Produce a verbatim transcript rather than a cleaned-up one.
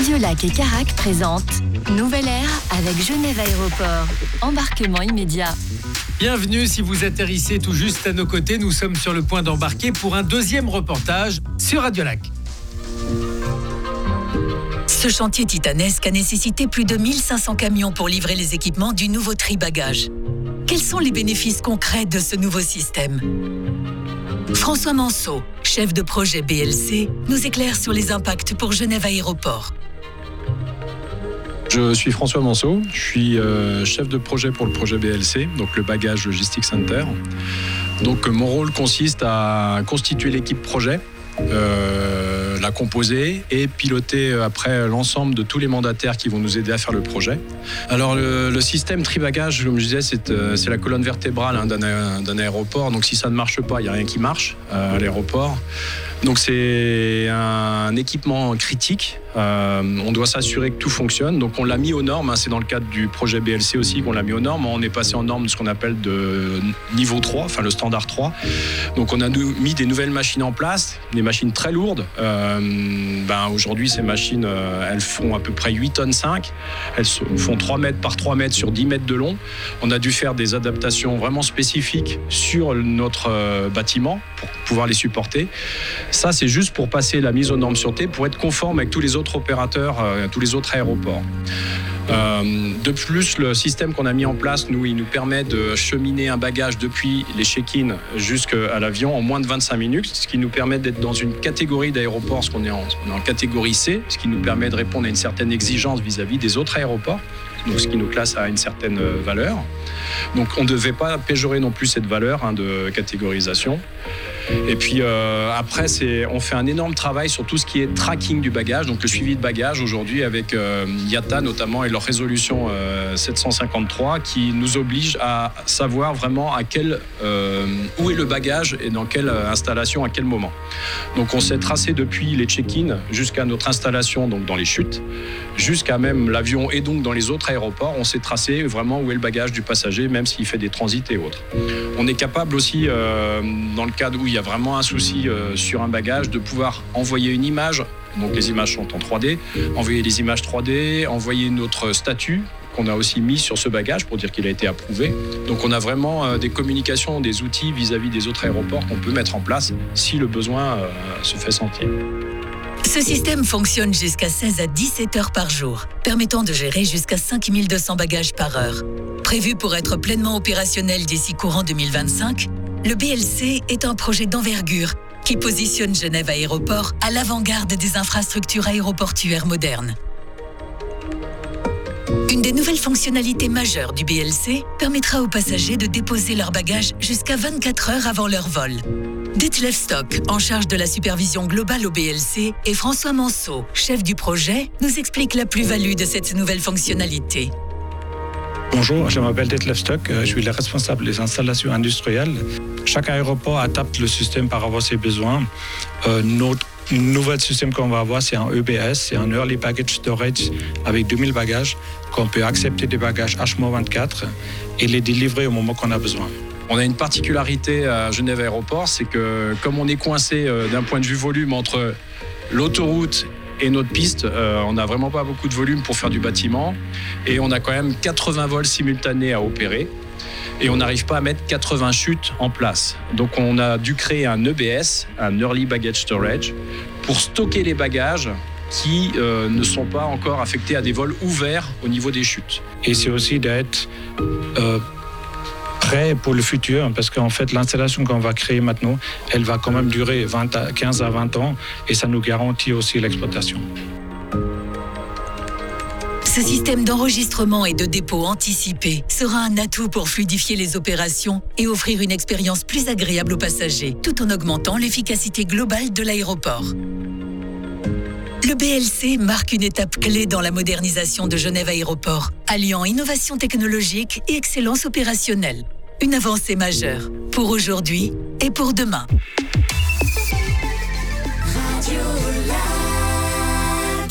Radiolac et Carac présentent Nouvelle Ère avec Genève Aéroport. Embarquement immédiat. Bienvenue si vous atterrissez tout juste à nos côtés. Nous sommes sur le point d'embarquer pour un deuxième reportage sur Radiolac. Ce chantier titanesque a nécessité plus de mille cinq cents camions pour livrer les équipements du nouveau tri-bagages. Quels sont les bénéfices concrets de ce nouveau système ? François Manceau, chef de projet B L C, nous éclaire sur les impacts pour Genève Aéroport. Je suis François Manceau, je suis euh, chef de projet pour le projet B L C, donc le Bagage Logistics Center. Donc mon rôle consiste à constituer l'équipe projet, euh, la composer et piloter après l'ensemble de tous les mandataires qui vont nous aider à faire le projet. Alors le, le système tri-bagage, comme je disais, c'est, euh, c'est la colonne vertébrale hein, d'un, d'un aéroport. Donc si ça ne marche pas, il n'y a rien qui marche euh, à l'aéroport. Donc c'est un équipement critique. Euh, on doit s'assurer que tout fonctionne. Donc on l'a mis aux normes. Hein, c'est dans le cadre du projet B L C aussi qu'on l'a mis aux normes. On est passé en norme de ce qu'on appelle de niveau trois, enfin le standard trois. Donc on a mis des nouvelles machines en place, des machines très lourdes. Euh, ben aujourd'hui ces machines, euh, elles font à peu près huit tonnes cinq. Elles font trois mètres par trois mètres sur dix mètres de long. On a dû faire des adaptations vraiment spécifiques sur notre euh, bâtiment pour pouvoir les supporter. Ça, c'est juste pour passer la mise aux normes sûreté, pour être conforme avec tous les autres opérateurs, euh, tous les autres aéroports. Euh, de plus, le système qu'on a mis en place, nous, il nous permet de cheminer un bagage depuis les check-in jusqu'à l'avion en moins de vingt-cinq minutes, ce qui nous permet d'être dans une catégorie d'aéroports, ce qu'on est en, on est en catégorie C, ce qui nous permet de répondre à une certaine exigence vis-à-vis des autres aéroports, donc ce qui nous classe à une certaine valeur. Donc on ne devait pas péjorer non plus cette valeur hein, de catégorisation. Et puis euh, après, c'est, on fait un énorme travail sur tout ce qui est tracking du bagage, donc le suivi de bagage aujourd'hui avec euh, I A T A notamment et leur résolution euh, sept cent cinquante-trois qui nous oblige à savoir vraiment à quel, euh, où est le bagage et dans quelle installation, à quel moment. Donc on s'est tracé depuis les check-in jusqu'à notre installation donc dans les chutes, jusqu'à même l'avion et donc dans les autres aéroports, on s'est tracé vraiment où est le bagage du passager, même s'il fait des transits et autres. On est capable aussi, euh, dans le cadre où il y a vraiment un souci euh, sur un bagage, de pouvoir envoyer une image, donc les images sont en trois D, envoyer les images trois D, envoyer notre statut qu'on a aussi mis sur ce bagage pour dire qu'il a été approuvé. Donc on a vraiment euh, des communications, des outils vis-à-vis des autres aéroports qu'on peut mettre en place si le besoin euh, se fait sentir. Ce système fonctionne jusqu'à seize à dix-sept heures par jour, permettant de gérer jusqu'à cinq mille deux cents bagages par heure. Prévu pour être pleinement opérationnel d'ici courant deux mille vingt-cinq, le B L C est un projet d'envergure qui positionne Genève Aéroport à l'avant-garde des infrastructures aéroportuaires modernes. Une des nouvelles fonctionnalités majeures du B L C permettra aux passagers de déposer leurs bagages jusqu'à vingt-quatre heures avant leur vol. Detlef Stock, en charge de la supervision globale au B L C, et François Manceau, chef du projet, nous expliquent la plus-value de cette nouvelle fonctionnalité. Bonjour, je m'appelle Detlef Stock, je suis le responsable des installations industrielles. Chaque aéroport adapte le système par rapport à ses besoins. Euh, notre nouvel système qu'on va avoir, c'est un E B S, c'est un Early Baggage Storage avec deux mille bagages, qu'on peut accepter des bagages H vingt-quatre et les délivrer au moment qu'on a besoin. On a une particularité à Genève Aéroport, c'est que comme on est coincé euh, d'un point de vue volume entre l'autoroute et notre piste, euh, on n'a vraiment pas beaucoup de volume pour faire du bâtiment et on a quand même quatre-vingts vols simultanés à opérer et on n'arrive pas à mettre quatre-vingts chutes en place. Donc on a dû créer un E B S, un Early Baggage Storage, pour stocker les bagages qui euh, ne sont pas encore affectés à des vols ouverts au niveau des chutes. Et c'est aussi d'être euh, prêt pour le futur, parce qu'en fait l'installation qu'on va créer maintenant, elle va quand même durer vingt à, quinze à vingt ans et ça nous garantit aussi l'exploitation. Ce système d'enregistrement et de dépôt anticipé sera un atout pour fluidifier les opérations et offrir une expérience plus agréable aux passagers, tout en augmentant l'efficacité globale de l'aéroport. Le B L C marque une étape clé dans la modernisation de Genève Aéroport, alliant innovation technologique et excellence opérationnelle. Une avancée majeure pour aujourd'hui et pour demain.